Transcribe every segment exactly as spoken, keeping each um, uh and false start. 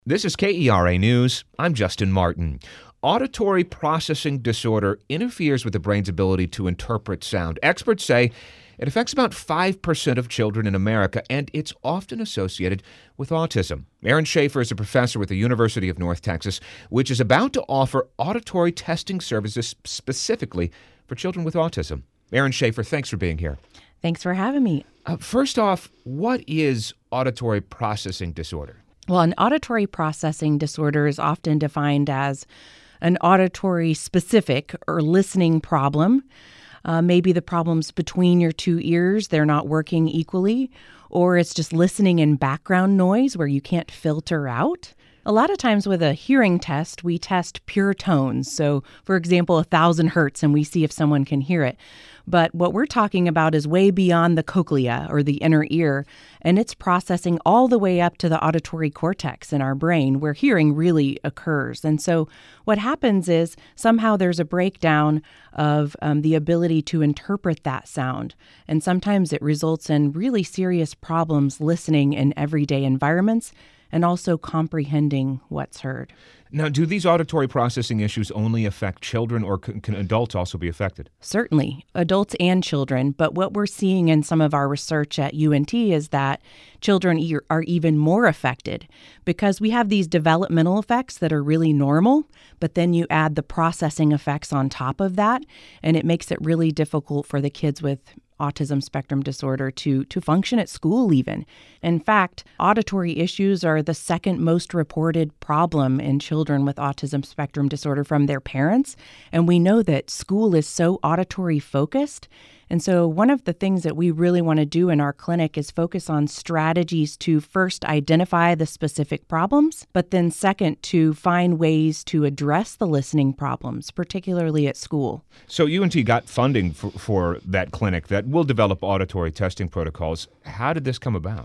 This is K E R A News. I'm Justin Martin. Auditory processing disorder interferes with the brain's ability to interpret sound. Experts say it affects about five percent of children in America, and it's often associated with autism. Aaron Schaefer is a professor with the University of North Texas, which is about to offer auditory testing services specifically for children with autism. Aaron Schaefer, thanks for being here. Thanks for having me. Uh, first off, what is auditory processing disorder? Well, an auditory processing disorder is often defined as an auditory specific or listening problem. Uh, maybe the problem's between your two ears, they're not working equally, or it's just listening in background noise where you can't filter out. A lot of times with a hearing test, we test pure tones. So, for example, a thousand hertz, and we see if someone can hear it. But what we're talking about is way beyond the cochlea or the inner ear, and it's processing all the way up to the auditory cortex in our brain where hearing really occurs. And so what happens is somehow there's a breakdown of um, the ability to interpret that sound. And sometimes it results in really serious problems listening in everyday environments and also comprehending what's heard. Now, do these auditory processing issues only affect children, or can, can adults also be affected? Certainly, adults and children. But what we're seeing in some of our research at U N T is that children e- are even more affected because we have these developmental effects that are really normal, but then you add the processing effects on top of that, and it makes it really difficult for the kids with autism spectrum disorder to, to function at school even. In fact, auditory issues are the second most reported problem in children with autism spectrum disorder from their parents. And we know that school is so auditory focused. And so one of the things that we really want to do in our clinic is focus on strategies to first identify the specific problems, but then second, to find ways to address the listening problems, particularly at school. So U N T got funding for, for that clinic that will develop auditory testing protocols. How did this come about?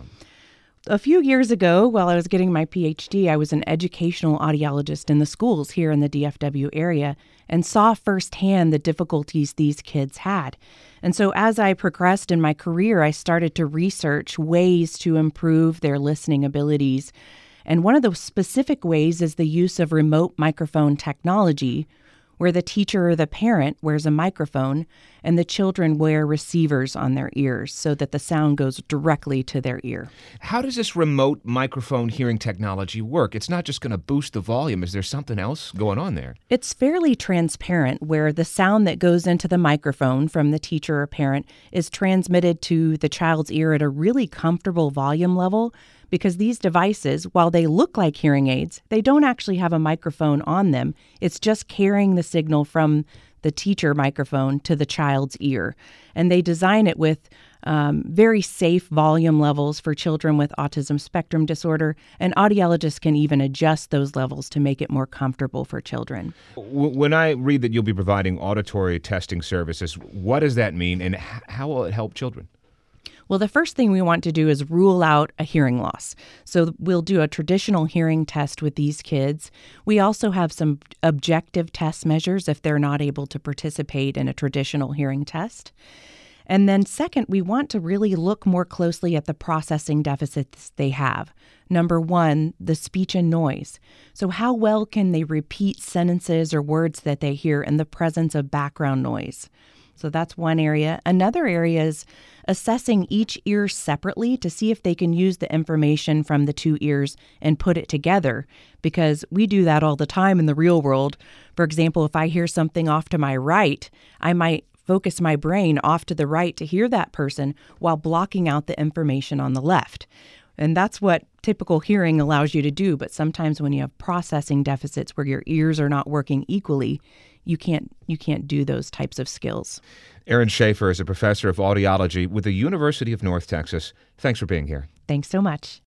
A few years ago, while I was getting my P H D, I was an educational audiologist in the schools here in the D F W area and saw firsthand the difficulties these kids had. And so as I progressed in my career, I started to research ways to improve their listening abilities. And one of those specific ways is the use of remote microphone technology, where the teacher or the parent wears a microphone and the children wear receivers on their ears so that the sound goes directly to their ear. How does this remote microphone hearing technology work? It's not just going to boost the volume. Is there something else going on there? It's fairly transparent, where the sound that goes into the microphone from the teacher or parent is transmitted to the child's ear at a really comfortable volume level, because these devices, while they look like hearing aids, they don't actually have a microphone on them. It's just carrying the signal from the teacher microphone to the child's ear. And they design it with um, very safe volume levels for children with autism spectrum disorder, and audiologists can even adjust those levels to make it more comfortable for children. When I read that you'll be providing auditory testing services, what does that mean, and how will it help children? Well, the first thing we want to do is rule out a hearing loss. So we'll do a traditional hearing test with these kids. We also have some objective test measures if they're not able to participate in a traditional hearing test. And then second, we want to really look more closely at the processing deficits they have. Number one, the speech and noise. So how well can they repeat sentences or words that they hear in the presence of background noise? So that's one area. Another area is assessing each ear separately to see if they can use the information from the two ears and put it together, because we do that all the time in the real world. For example, if I hear something off to my right, I might focus my brain off to the right to hear that person while blocking out the information on the left. And that's what typical hearing allows you to do. But sometimes when you have processing deficits where your ears are not working equally, you can't you can't do those types of skills. Aaron Schaefer is a professor of audiology with the University of North Texas. Thanks for being here. Thanks so much.